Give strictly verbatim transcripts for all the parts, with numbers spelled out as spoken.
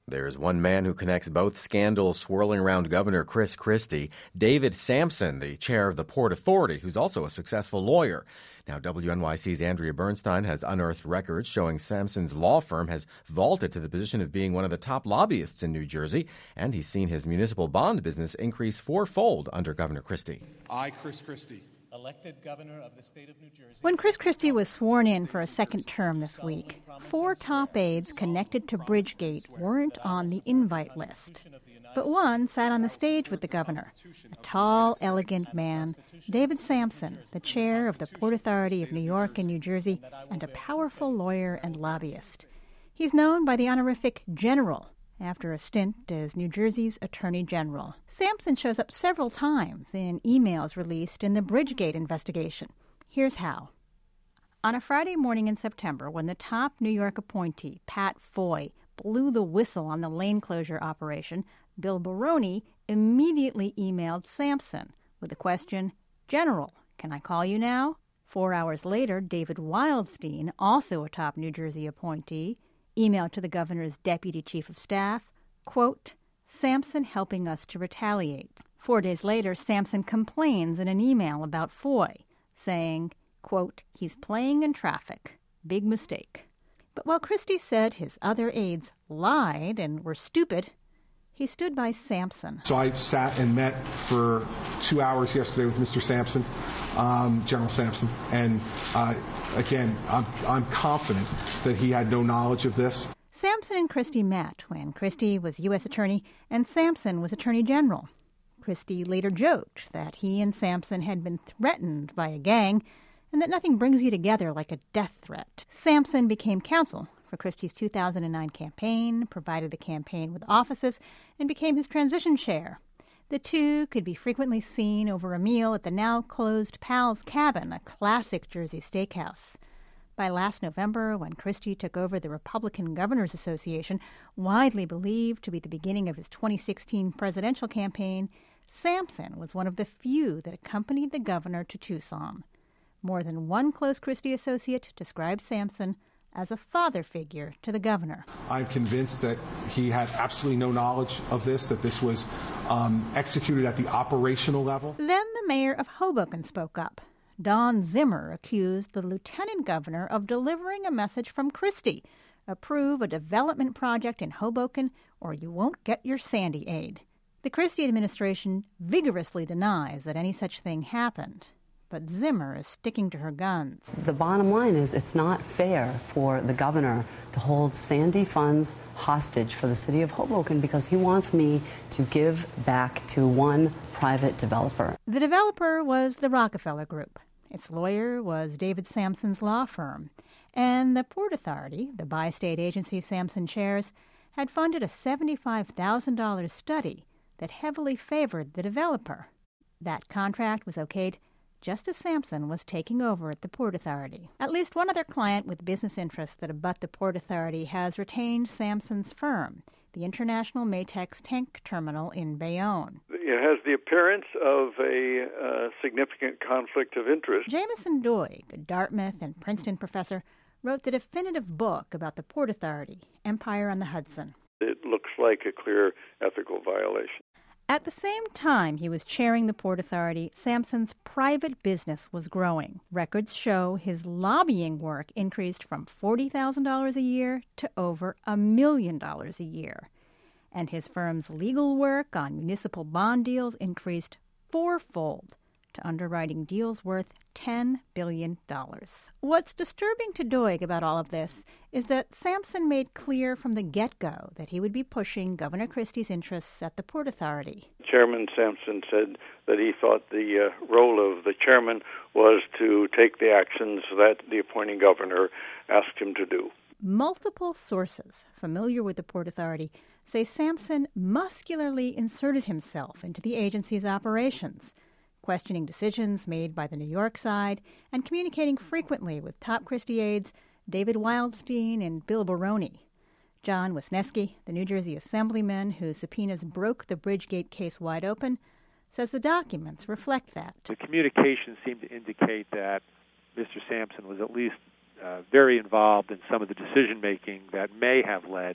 There's one man who connects both scandals swirling around Governor Chris Christie, David Sampson, the chair of the Port Authority, who's also a successful lawyer. Now, W N Y C's Andrea Bernstein has unearthed records showing Sampson's law firm has vaulted to the position of being one of the top lobbyists in New Jersey, and he's seen his municipal bond business increase fourfold under Governor Christie. I, Chris Christie, elected governor of the state of New Jersey. When Chris Christie was sworn in for a second term this week, four top aides connected to Bridgegate weren't on the invite list. But one sat on the stage with the governor, a tall, elegant man, David Sampson, the chair of the Port Authority of New York and New Jersey, and a powerful lawyer and lobbyist. He's known by the honorific General, after a stint as New Jersey's Attorney General. Sampson shows up several times in emails released in the Bridgegate investigation. Here's how. On a Friday morning in September, when the top New York appointee, Pat Foy, blew the whistle on the lane closure operation, Bill Baroni immediately emailed Sampson with the question, "General, can I call you now?" Four hours later, David Wildstein, also a top New Jersey appointee, emailed to the governor's deputy chief of staff, quote, "Sampson helping us to retaliate." Four days later, Sampson complains in an email about Foy, saying, quote, "He's playing in traffic. Big mistake." But while Christie said his other aides lied and were stupid, he stood by Sampson. So I sat and met for two hours yesterday with Mister Sampson, um, General Sampson, and uh, again, I'm, I'm confident that he had no knowledge of this. Sampson and Christie met when Christie was U S Attorney and Sampson was Attorney General. Christie later joked that he and Sampson had been threatened by a gang and that nothing brings you together like a death threat. Sampson became counsel for Christie's two thousand nine campaign, provided the campaign with offices, and became his transition chair. The two could be frequently seen over a meal at the now-closed Pal's Cabin, a classic Jersey steakhouse. By last November, when Christie took over the Republican Governors Association, widely believed to be the beginning of his twenty sixteen presidential campaign, Sampson was one of the few that accompanied the governor to Tucson. More than one close Christie associate described Sampson as a father figure to the governor. I'm convinced that he had absolutely no knowledge of this, that this was um, executed at the operational level. Then the mayor of Hoboken spoke up. Don Zimmer accused the lieutenant governor of delivering a message from Christie: approve a development project in Hoboken or you won't get your Sandy aid. The Christie administration vigorously denies that any such thing happened. But Zimmer is sticking to her guns. The bottom line is it's not fair for the governor to hold Sandy funds hostage for the city of Hoboken because he wants me to give back to one private developer. The developer was the Rockefeller Group. Its lawyer was David Sampson's law firm. And the Port Authority, the bi-state agency Sampson chairs, had funded a seventy-five thousand dollars study that heavily favored the developer. That contract was okayed just as Sampson was taking over at the Port Authority. At least one other client with business interests that abut the Port Authority has retained Sampson's firm, the International Matex Tank Terminal in Bayonne. It has the appearance of a uh, significant conflict of interest. Jameson Doig, a Dartmouth and Princeton professor, wrote the definitive book about the Port Authority, Empire on the Hudson. It looks like a clear ethical violation. At the same time he was chairing the Port Authority, Sampson's private business was growing. Records show his lobbying work increased from forty thousand dollars a year to over a million dollars a year. And his firm's legal work on municipal bond deals increased fourfold to underwriting deals worth ten billion dollars. What's disturbing to Doig about all of this is that Sampson made clear from the get-go that he would be pushing Governor Christie's interests at the Port Authority. Chairman Sampson said that he thought the uh, role of the chairman was to take the actions that the appointing governor asked him to do. Multiple sources familiar with the Port Authority say Sampson muscularly inserted himself into the agency's operations, questioning decisions made by the New York side, and communicating frequently with top Christie aides David Wildstein and Bill Baroni. John Wisniewski, the New Jersey assemblyman whose subpoenas broke the Bridgegate case wide open, says the documents reflect that. The communications seem to indicate that Mister Sampson was at least uh, very involved in some of the decision-making that may have led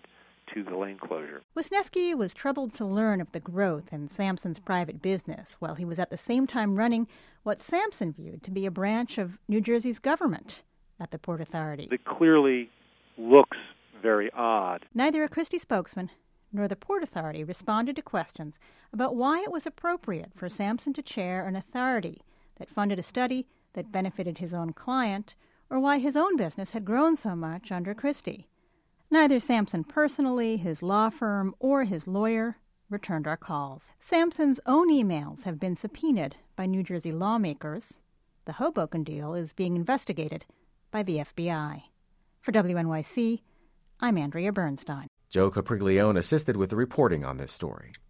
to the lane closure. Wisniewski was troubled to learn of the growth in Sampson's private business while he was at the same time running what Sampson viewed to be a branch of New Jersey's government at the Port Authority. It clearly looks very odd. Neither a Christie spokesman nor the Port Authority responded to questions about why it was appropriate for Sampson to chair an authority that funded a study that benefited his own client, or why his own business had grown so much under Christie. Neither Sampson personally, his law firm, or his lawyer returned our calls. Sampson's own emails have been subpoenaed by New Jersey lawmakers. The Hoboken deal is being investigated by the F B I. For W N Y C, I'm Andrea Bernstein. Joe Capriglione assisted with the reporting on this story.